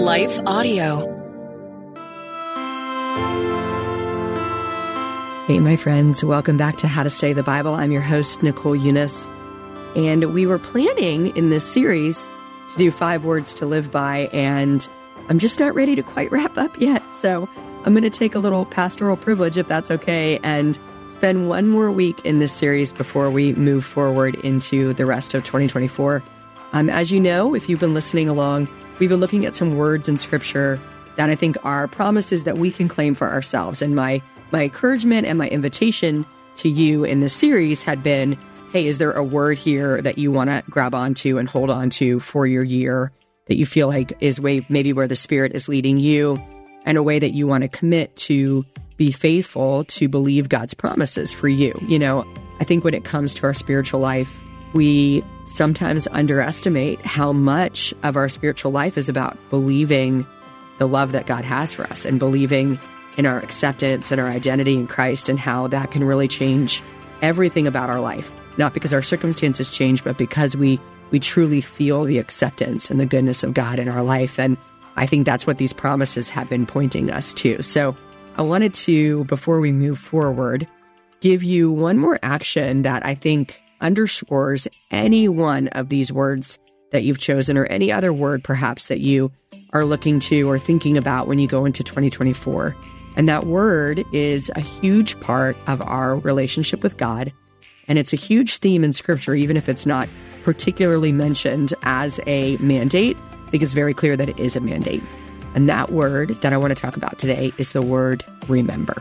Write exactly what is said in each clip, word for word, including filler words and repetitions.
Life Audio. Hey, my friends, welcome back to How to Study the Bible. I'm your host, Nicole Eunice, and we were planning in this series to do five words to live by, and I'm just not ready to quite wrap up yet, so I'm going to take a little pastoral privilege, if that's okay, and spend one more week in this series before we move forward into the rest of twenty twenty-four. Um, as you know, if you've been listening along, we've been looking at some words in Scripture that I think are promises that we can claim for ourselves, and my My encouragement and my invitation to you in this series had been, hey, is there a word here that you want to grab onto and hold on to for your year that you feel like is way maybe where the Spirit is leading you, and a way that you want to commit to be faithful to believe God's promises for you? You know, I think when it comes to our spiritual life, we sometimes underestimate how much of our spiritual life is about believing the love that God has for us and believing in our acceptance and our identity in Christ, and how that can really change everything about our life. Not because our circumstances change, but because we we truly feel the acceptance and the goodness of God in our life. And I think that's what these promises have been pointing us to. So I wanted to, before we move forward, give you one more action that I think underscores any one of these words that you've chosen, or any other word perhaps that you are looking to or thinking about when you go into twenty twenty-four. And that word is a huge part of our relationship with God. And it's a huge theme in Scripture, even if it's not particularly mentioned as a mandate. I think it's very clear that it is a mandate. And that word that I want to talk about today is the word remember.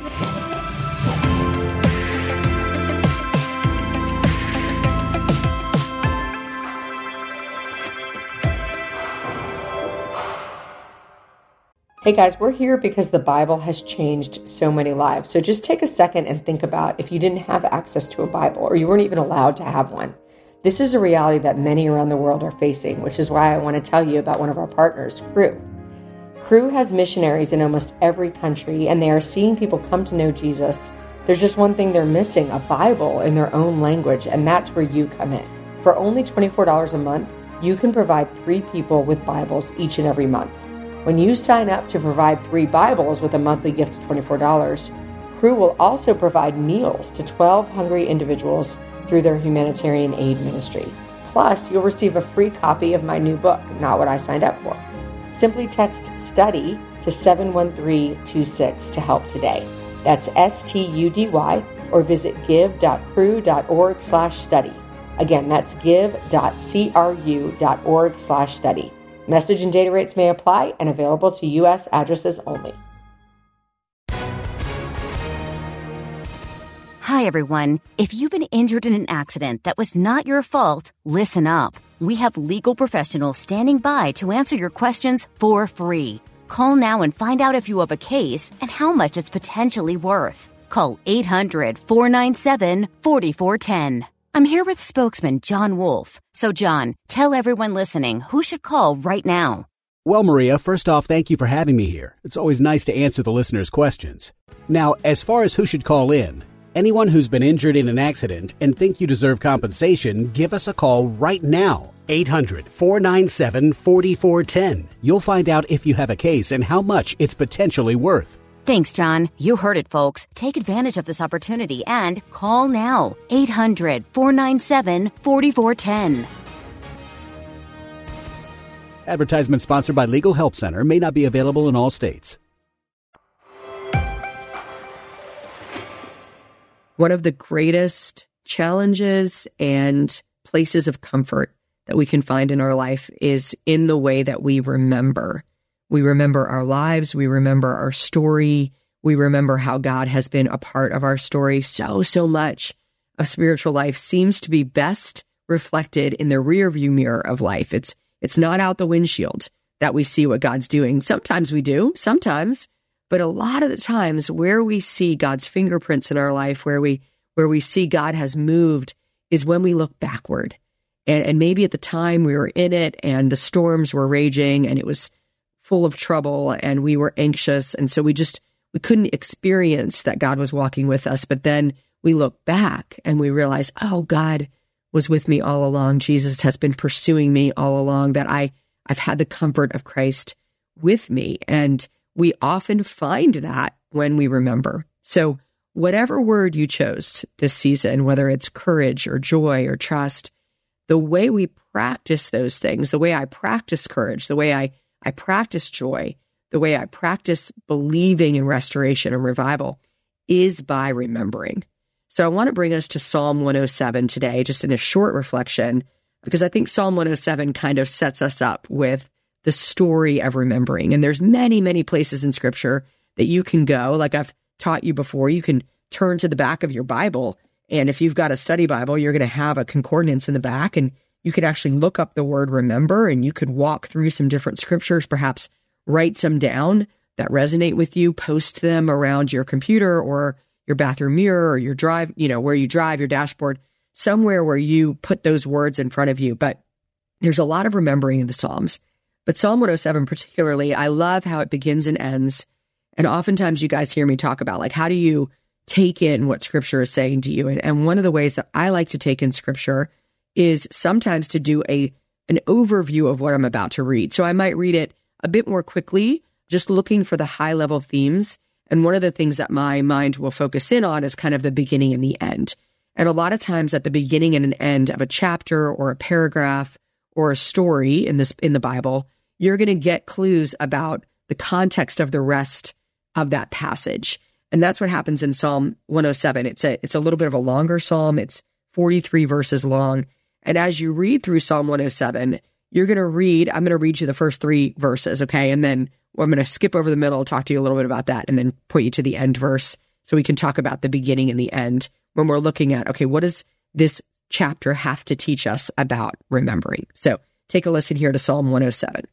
Hey guys, we're here because the Bible has changed so many lives. So just take a second and think about if you didn't have access to a Bible, or you weren't even allowed to have one. This is a reality that many around the world are facing, which is why I want to tell you about one of our partners, Cru. Cru has missionaries in almost every country, and they are seeing people come to know Jesus. There's just one thing they're missing, a Bible in their own language, and that's where you come in. For only twenty-four dollars a month, you can provide three people with Bibles each and every month. When you sign up to provide three Bibles with a monthly gift of twenty-four dollars, Cru will also provide meals to twelve hungry individuals through their humanitarian aid ministry. Plus, you'll receive a free copy of my new book, Not What I Signed Up For. Simply text STUDY to seven one three two six to help today. That's S T U D Y, or visit give.cru.org slash study. Again, that's give.cru.org slash study. Message and data rates may apply, and available to U S addresses only. Hi, everyone. If you've been injured in an accident that was not your fault, listen up. We have legal professionals standing by to answer your questions for free. Call now and find out if you have a case and how much it's potentially worth. Call eight hundred, four nine seven, four four one zero. I'm here with spokesman John Wolf. So, John, tell everyone listening who should call right now. Well, Maria, first off, thank you for having me here. It's always nice to answer the listeners' questions. Now, as far as who should call in, anyone who's been injured in an accident and think you deserve compensation, give us a call right now. eight hundred, four nine seven, four four one zero. You'll find out if you have a case and how much it's potentially worth. Thanks, John. You heard it, folks. Take advantage of this opportunity and call now. eight hundred, four nine seven, four four one zero. Advertisement sponsored by Legal Help Center. May not be available in all states. One of the greatest challenges and places of comfort that we can find in our life is in the way that we remember. We remember our lives. We remember our story. We remember how God has been a part of our story. So, so much of spiritual life seems to be best reflected in the rearview mirror of life. It's it's not out the windshield that we see what God's doing. Sometimes we do, sometimes, but a lot of the times where we see God's fingerprints in our life, where we where we see God has moved, is when we look backward. And, and maybe at the time we were in it and the storms were raging and it was full of trouble and we were anxious. And so we just, we couldn't experience that God was walking with us. But then we look back and we realize, oh, God was with me all along. Jesus has been pursuing me all along, that I, I've had the comfort of Christ with me. And we often find that when we remember. So whatever word you chose this season, whether it's courage or joy or trust, the way we practice those things, the way I practice courage, the way I, I practice joy, the way I practice believing in restoration and revival is by remembering. So I want to bring us to Psalm one oh seven today, just in a short reflection, because I think Psalm one oh seven kind of sets us up with the story of remembering. And there's many, many places in Scripture that you can go. Like I've taught you before, you can turn to the back of your Bible. And if you've got a study Bible, you're going to have a concordance in the back, and you could actually look up the word remember, and you could walk through some different scriptures, perhaps write some down that resonate with you, post them around your computer or your bathroom mirror or your drive, you know, where you drive, your dashboard, somewhere where you put those words in front of you. But there's a lot of remembering in the Psalms. But Psalm one oh seven particularly, I love how it begins and ends. And oftentimes you guys hear me talk about, like, how do you take in what Scripture is saying to you? And, and one of the ways that I like to take in Scripture is sometimes to do a an overview of what I'm about to read. So I might read it a bit more quickly, just looking for the high-level themes. And one of the things that my mind will focus in on is kind of the beginning and the end. And a lot of times at the beginning and an end of a chapter or a paragraph or a story in this in the Bible, you're going to get clues about the context of the rest of that passage. And that's what happens in Psalm one oh seven. It's a it's a little bit of a longer psalm. It's forty-three verses long. And as you read through Psalm one oh seven, you're going to read, I'm going to read you the first three verses, okay? And then I'm going to skip over the middle, talk to you a little bit about that, and then point you to the end verse so we can talk about the beginning and the end when we're looking at, okay, what does this chapter have to teach us about remembering? So take a listen here to Psalm one oh seven.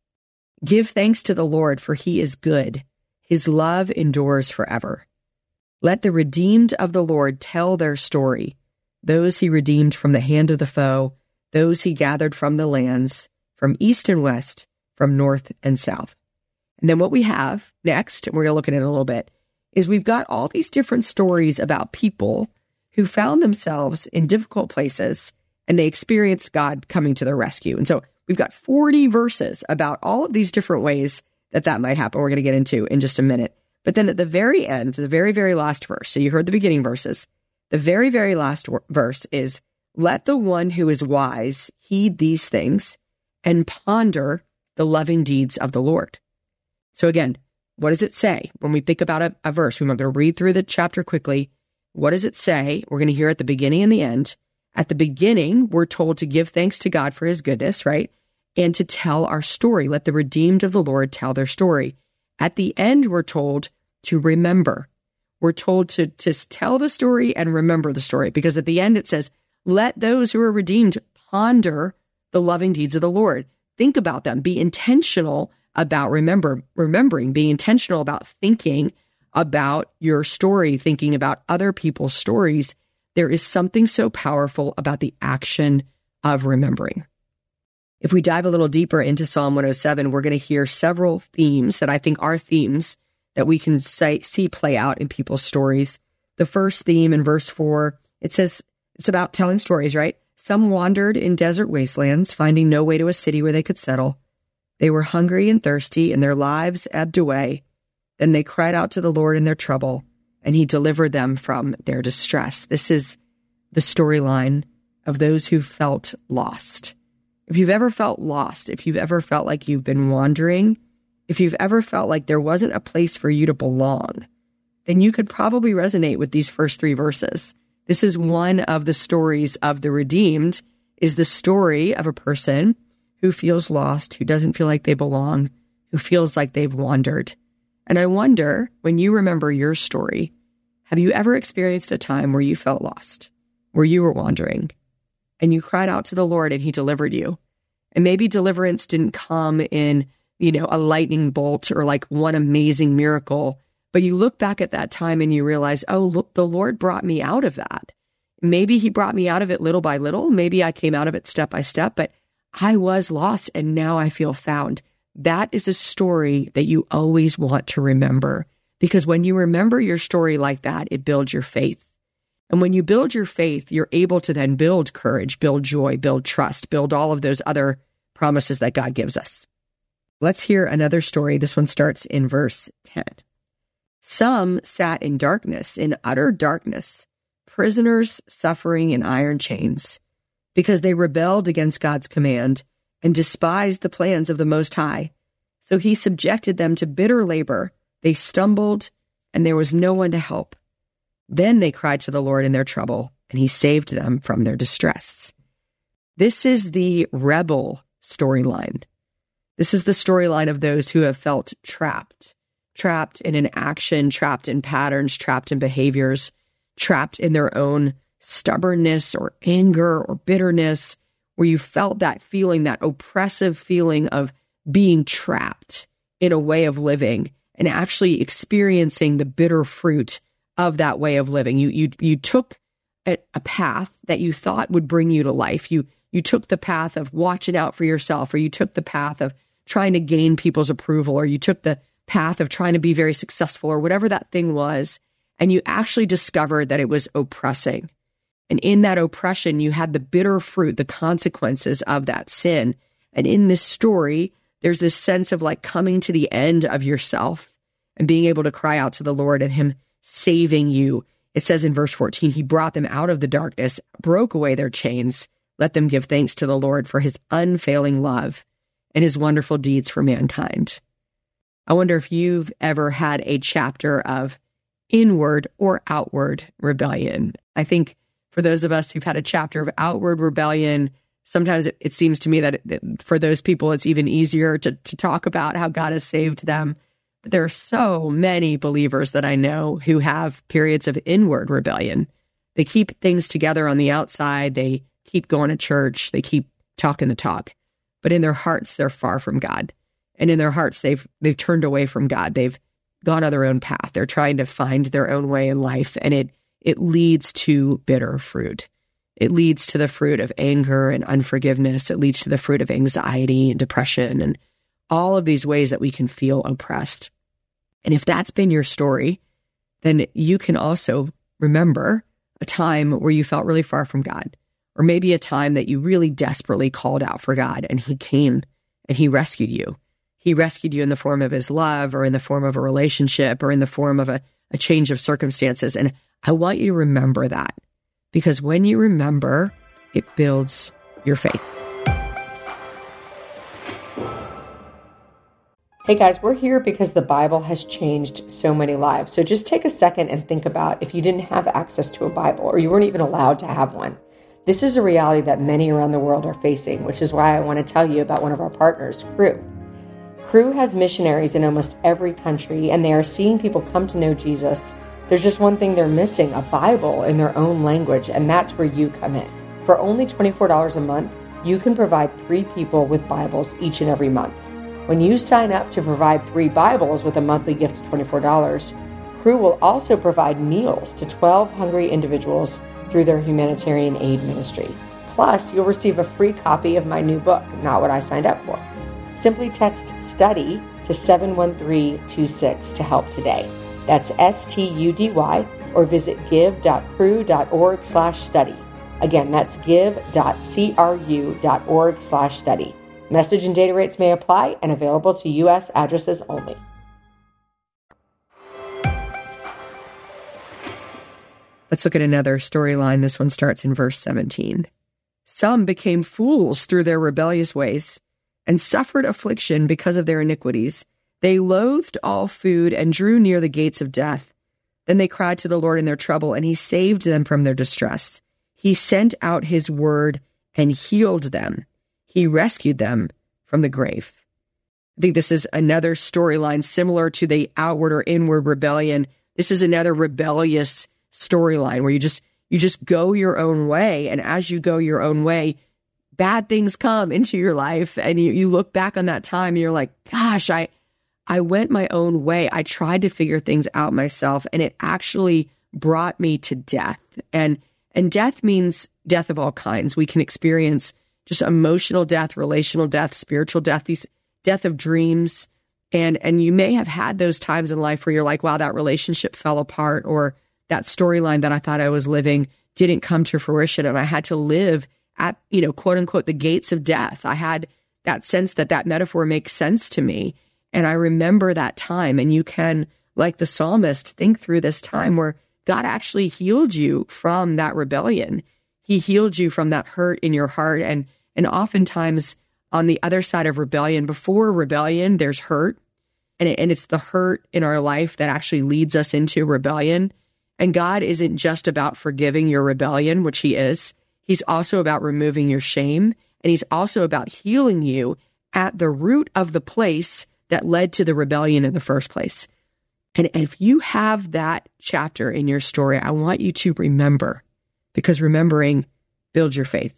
Give thanks to the Lord, for he is good. His love endures forever. Let the redeemed of the Lord tell their story, those he redeemed from the hand of the foe, those he gathered from the lands, from east and west, from north and south. And then what we have next, and we're going to look at it a little bit, is we've got all these different stories about people who found themselves in difficult places, and they experienced God coming to their rescue. And so we've got forty verses about all of these different ways that that might happen. We're going to get into in just a minute. But then at the very end, the very, very last verse, so you heard the beginning verses, the very, very last wor- verse is, let the one who is wise heed these things and ponder the loving deeds of the Lord. So again, what does it say? When we think about a, a verse, we're going to read through the chapter quickly. What does it say? We're going to hear at the beginning and the end. At the beginning, we're told to give thanks to God for his goodness, right? And to tell our story. Let the redeemed of the Lord tell their story. At the end, we're told to remember. We're told to, to tell the story and remember the story, because at the end it says, let those who are redeemed ponder the loving deeds of the Lord. Think about them. Be intentional about remember remembering. Be intentional about thinking about your story, thinking about other people's stories. There is something so powerful about the action of remembering. If we dive a little deeper into Psalm one oh seven, we're going to hear several themes that I think are themes that we can say, see play out in people's stories. The first theme in verse four, it says, it's about telling stories, right? Some wandered in desert wastelands, finding no way to a city where they could settle. They were hungry and thirsty, and their lives ebbed away. Then they cried out to the Lord in their trouble, and he delivered them from their distress. This is the storyline of those who felt lost. If you've ever felt lost, if you've ever felt like you've been wandering, if you've ever felt like there wasn't a place for you to belong, then you could probably resonate with these first three verses. This is one of the stories of the redeemed, is the story of a person who feels lost, who doesn't feel like they belong, who feels like they've wandered. And I wonder, when you remember your story, have you ever experienced a time where you felt lost, where you were wandering, and you cried out to the Lord and he delivered you? And maybe deliverance didn't come in, you know, a lightning bolt or like one amazing miracle, but you look back at that time and you realize, oh, look, the Lord brought me out of that. Maybe he brought me out of it little by little. Maybe I came out of it step by step, but I was lost and now I feel found. That is a story that you always want to remember, because when you remember your story like that, it builds your faith. And when you build your faith, you're able to then build courage, build joy, build trust, build all of those other promises that God gives us. Let's hear another story. This one starts in verse ten. Some sat in darkness, in utter darkness, prisoners suffering in iron chains, because they rebelled against God's command and despised the plans of the Most High. So he subjected them to bitter labor. They stumbled, and there was no one to help. Then they cried to the Lord in their trouble, and he saved them from their distress. This is the rebel storyline. This is the storyline of those who have felt trapped, trapped in an action, trapped in patterns, trapped in behaviors, trapped in their own stubbornness or anger or bitterness, where you felt that feeling, that oppressive feeling of being trapped in a way of living and actually experiencing the bitter fruit of that way of living. You you you took a, a path that you thought would bring you to life. You you took the path of watching out for yourself, or you took the path of trying to gain people's approval, or you took the path of trying to be very successful, or whatever that thing was, and you actually discovered that it was oppressing. And in that oppression, you had the bitter fruit, the consequences of that sin. And in this story, there's this sense of like coming to the end of yourself and being able to cry out to the Lord and him saving you. It says in verse fourteen, he brought them out of the darkness, broke away their chains, let them give thanks to the Lord for his unfailing love and his wonderful deeds for mankind. I wonder if you've ever had a chapter of inward or outward rebellion. I think for those of us who've had a chapter of outward rebellion, sometimes it, it seems to me that it, for those people, it's even easier to, to talk about how God has saved them. But there are so many believers that I know who have periods of inward rebellion. They keep things together on the outside. They keep going to church. They keep talking the talk. But in their hearts, they're far from God. And in their hearts, they've they've turned away from God. They've gone on their own path. They're trying to find their own way in life. And it it leads to bitter fruit. It leads to the fruit of anger and unforgiveness. It leads to the fruit of anxiety and depression and all of these ways that we can feel oppressed. And if that's been your story, then you can also remember a time where you felt really far from God, or maybe a time that you really desperately called out for God and he came and he rescued you. He rescued you in the form of his love, or in the form of a relationship, or in the form of a, a change of circumstances. And I want you to remember that, because when you remember, it builds your faith. Hey guys, we're here because the Bible has changed so many lives. So just take a second and think about if you didn't have access to a Bible, or you weren't even allowed to have one. This is a reality that many around the world are facing, which is why I want to tell you about one of our partners, Cru. Cru has missionaries in almost every country, and they are seeing people come to know Jesus. There's just one thing they're missing, a Bible in their own language, and that's where you come in. For only twenty-four dollars a month, you can provide three people with Bibles each and every month. When you sign up to provide three Bibles with a monthly gift of twenty-four dollars, Cru will also provide meals to twelve hungry individuals through their humanitarian aid ministry. Plus, you'll receive a free copy of my new book, Not What I Signed Up For. Simply text STUDY to seven one three two six to help today. That's S T U D Y, or visit give.cru.org slash study. Again, that's give.cru.org slash study. Message and data rates may apply and available to U S addresses only. Let's look at another storyline. This one starts in verse seventeen. Some became fools through their rebellious ways and suffered affliction because of their iniquities. They loathed all food and drew near the gates of death. Then they cried to the Lord in their trouble, and he saved them from their distress. He sent out his word and healed them. He rescued them from the grave. I think this is another storyline similar to the outward or inward rebellion. This is another rebellious storyline where you just you just go your own way, and as you go your own way, bad things come into your life, and you, you look back on that time and you're like, gosh, I I went my own way. I tried to figure things out myself, and it actually brought me to death. And and death means death of all kinds. We can experience just emotional death, relational death, spiritual death, these death of dreams. And and you may have had those times in life where you're like, wow, that relationship fell apart, or that storyline that I thought I was living didn't come to fruition, and I had to live at, you know, quote unquote, the gates of death. I had that sense that that metaphor makes sense to me. And I remember that time. And you can, like the psalmist, think through this time where God actually healed you from that rebellion. He healed you from that hurt in your heart. And, and oftentimes on the other side of rebellion, before rebellion, there's hurt. And, it, and it's the hurt in our life that actually leads us into rebellion. And God isn't just about forgiving your rebellion, which he is. He's also about removing your shame. And he's also about healing you at the root of the place that led to the rebellion in the first place. And if you have that chapter in your story, I want you to remember, because remembering builds your faith.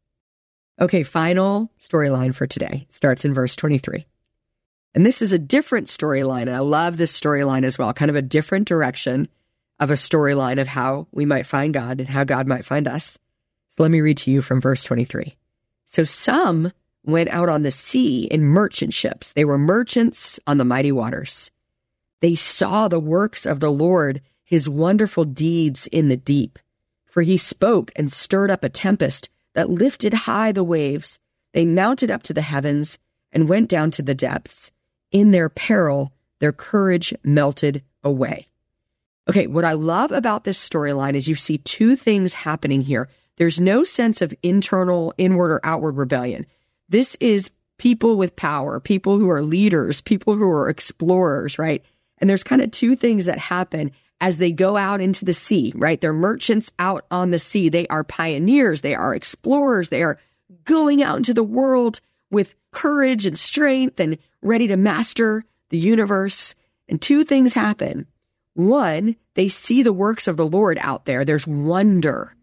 Okay, final storyline for today starts in verse twenty-three. And this is a different storyline, and I love this storyline as well, kind of a different direction of a storyline of how we might find God and how God might find us. So let me read to you from verse twenty-three. So some went out on the sea in merchant ships. They were merchants on the mighty waters. They saw the works of the Lord, his wonderful deeds in the deep. For he spoke and stirred up a tempest that lifted high the waves. They mounted up to the heavens and went down to the depths. In their peril, their courage melted away. Okay, what I love about this storyline is you see two things happening here. There's no sense of internal, inward, or outward rebellion. This is people with power, people who are leaders, people who are explorers, right? And there's kind of two things that happen as they go out into the sea, right? They're merchants out on the sea. They are pioneers. They are explorers. They are going out into the world with courage and strength and ready to master the universe. And two things happen. One, they see the works of the Lord out there. There's wonder.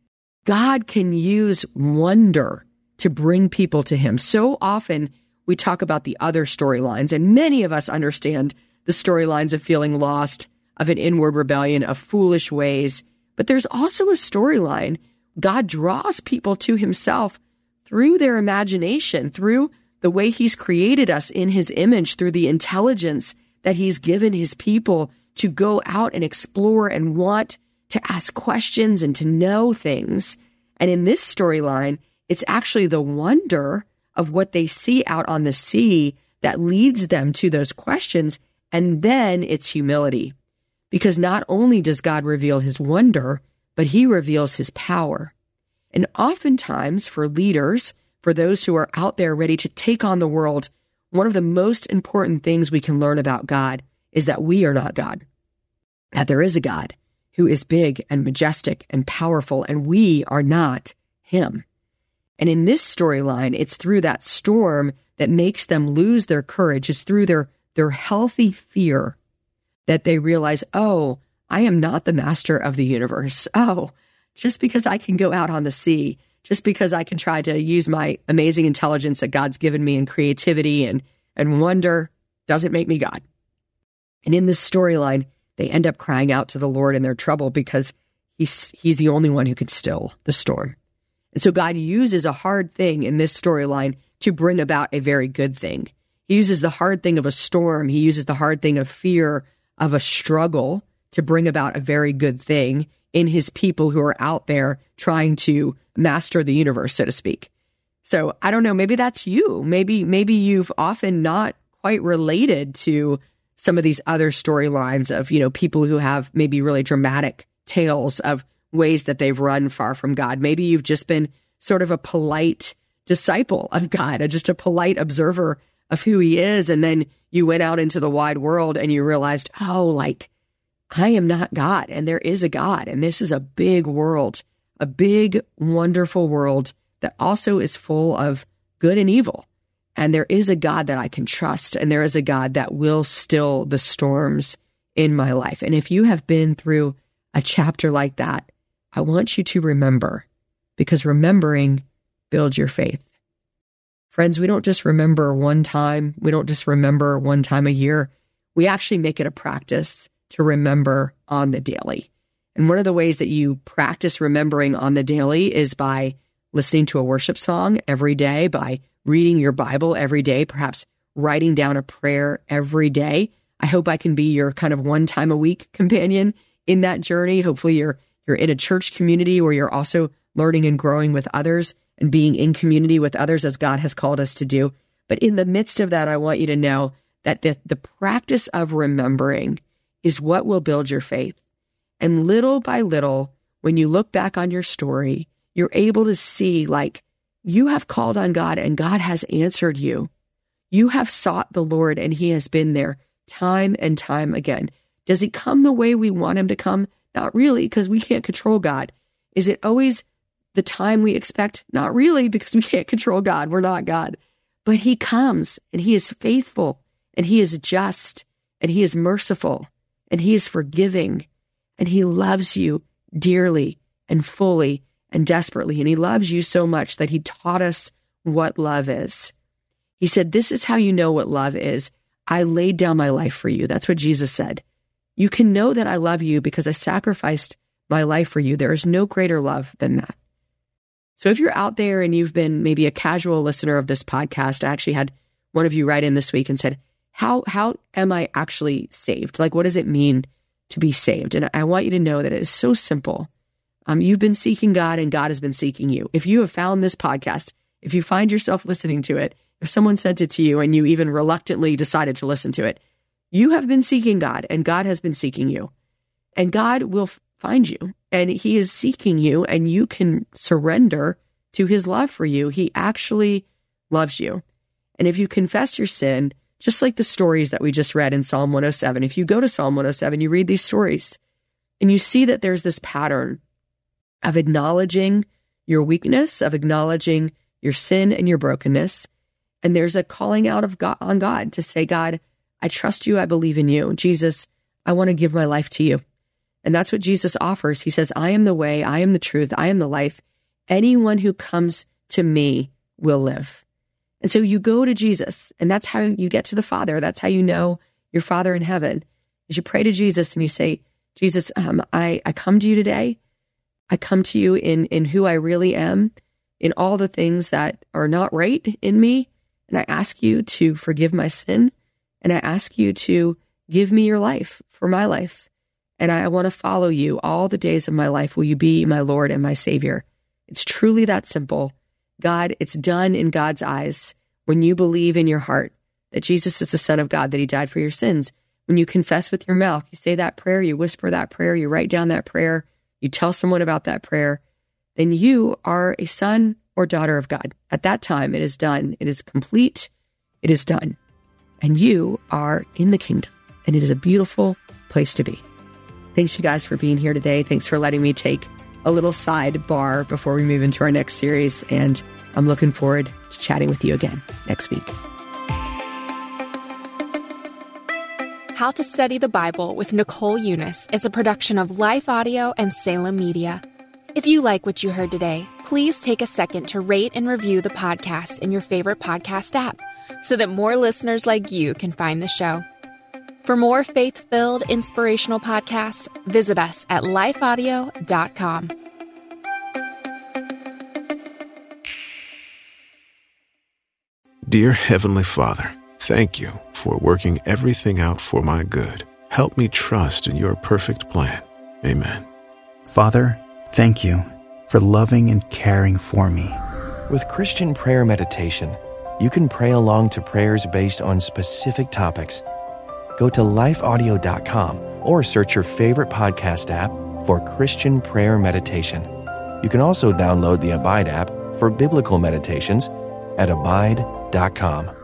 God can use wonder to bring people to him. So often we talk about the other storylines, and many of us understand the storylines of feeling lost, of an inward rebellion, of foolish ways. But there's also a storyline. God draws people to himself through their imagination, through the way he's created us in his image, through the intelligence that he's given his people to go out and explore and want to ask questions and to know things. And in this storyline, it's actually the wonder of what they see out on the sea that leads them to those questions. And then it's humility. Because not only does God reveal his wonder, but he reveals his power. And oftentimes for leaders, for those who are out there ready to take on the world, one of the most important things we can learn about God is that we are not God. That there is a God who is big and majestic and powerful, and we are not him. And in this storyline, it's through that storm that makes them lose their courage. It's through their, their healthy fear that they realize, oh, I am not the master of the universe. Oh, just because I can go out on the sea, just because I can try to use my amazing intelligence that God's given me and creativity and, and wonder doesn't make me God. And in this storyline, they end up crying out to the Lord in their trouble because he's, he's the only one who can still the storm. And so God uses a hard thing in this storyline to bring about a very good thing. He uses the hard thing of a storm. He uses the hard thing of fear, of a struggle, to bring about a very good thing in his people who are out there trying to master the universe, so to speak. So I don't know, maybe that's you. Maybe, maybe you've often not quite related to some of these other storylines of, you know, people who have maybe really dramatic tales of ways that they've run far from God. Maybe you've just been sort of a polite disciple of God, just a polite observer of who he is. And then you went out into the wide world and you realized, oh, like, I am not God and there is a God. And this is a big world, a big, wonderful world that also is full of good and evil. And there is a God that I can trust. And there is a God that will still the storms in my life. And if you have been through a chapter like that, I want you to remember, because remembering builds your faith. Friends, we don't just remember one time. We don't just remember one time a year. We actually make it a practice to remember on the daily. And one of the ways that you practice remembering on the daily is by listening to a worship song every day, by reading your Bible every day, perhaps writing down a prayer every day. I hope I can be your kind of one time a week companion in that journey. Hopefully you're you're in a church community where you're also learning and growing with others and being in community with others as God has called us to do. But in the midst of that, I want you to know that the, the practice of remembering is what will build your faith. And little by little, when you look back on your story, you're able to see, like, you have called on God and God has answered you. You have sought the Lord and he has been there time and time again. Does he come the way we want him to come? Not really, because we can't control God. Is it always the time we expect? Not really, because we can't control God. We're not God. But he comes and he is faithful and he is just and he is merciful and he is forgiving and he loves you dearly and fully and desperately. And he loves you so much that he taught us what love is. He said, this is how you know what love is. I laid down my life for you. That's what Jesus said. You can know that I love you because I sacrificed my life for you. There is no greater love than that. So if you're out there and you've been maybe a casual listener of this podcast, I actually had one of you write in this week and said, how, how am I actually saved? Like, what does it mean to be saved? And I want you to know that it is so simple. Um, you've been seeking God and God has been seeking you. If you have found this podcast, if you find yourself listening to it, if someone sent it to you and you even reluctantly decided to listen to it, you have been seeking God and God has been seeking you. And God will find you and he is seeking you and you can surrender to his love for you. He actually loves you. And if you confess your sin, just like the stories that we just read in Psalm one oh seven, if you go to Psalm one oh seven, you read these stories and you see that there's this pattern of acknowledging your weakness, of acknowledging your sin and your brokenness. And there's a calling out of God on God to say, God, I trust you. I believe in you. Jesus, I want to give my life to you. And that's what Jesus offers. He says, I am the way, I am the truth, I am the life. Anyone who comes to me will live. And so you go to Jesus, and that's how you get to the Father. That's how you know your Father in heaven, is you pray to Jesus and you say, Jesus, um, I, I come to you today. I come to you in, in who I really am, in all the things that are not right in me. And I ask you to forgive my sin. And I ask you to give me your life for my life. And I want to follow you all the days of my life. Will you be my Lord and my Savior? It's truly that simple. God, it's done in God's eyes when you believe in your heart that Jesus is the Son of God, that he died for your sins. When you confess with your mouth, you say that prayer, you whisper that prayer, you write down that prayer, you tell someone about that prayer, then you are a son or daughter of God. At that time, it is done. It is complete. It is done. And you are in the kingdom. And it is a beautiful place to be. Thanks, you guys, for being here today. Thanks for letting me take a little sidebar before we move into our next series. And I'm looking forward to chatting with you again next week. How to Study the Bible with Nicole Eunice is a production of Life Audio and Salem Media. If you like what you heard today, please take a second to rate and review the podcast in your favorite podcast app so that more listeners like you can find the show. For more faith-filled, inspirational podcasts, visit us at life audio dot com. Dear Heavenly Father, thank you for working everything out for my good. Help me trust in your perfect plan. Amen. Father, thank you for loving and caring for me. With Christian Prayer Meditation, you can pray along to prayers based on specific topics. Go to life audio dot com or search your favorite podcast app for Christian Prayer Meditation. You can also download the Abide app for biblical meditations at abide dot com.